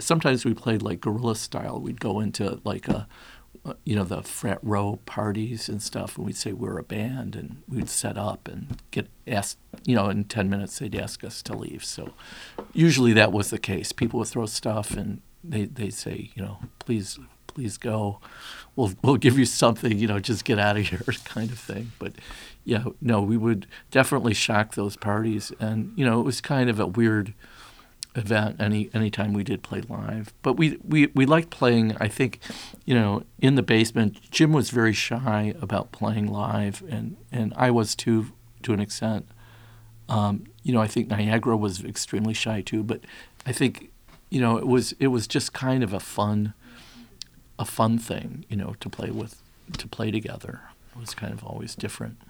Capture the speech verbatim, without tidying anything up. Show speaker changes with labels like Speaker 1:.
Speaker 1: sometimes we played like guerrilla style. We'd go into like a, you know, the frat row parties and stuff, and we'd say we're a band, and we'd set up and get asked, you know, in ten minutes they'd ask us to leave. So usually that was the case. People would throw stuff, and they they'd say, you know, please please go. We'll we'll give you something, you know, just get out of here, kind of thing. But yeah, no, we would definitely shock those parties, and you know, it was kind of a weird event any anytime we did play live. But we, we, we liked playing, I think, you know, in the basement. Jim was very shy about playing live, and, and I was too, to an extent. Um, you know, I think Niagara was extremely shy too, but I think, you know, it was it was just kind of a fun a fun thing, you know, to play with, to play together. It was kind of always different.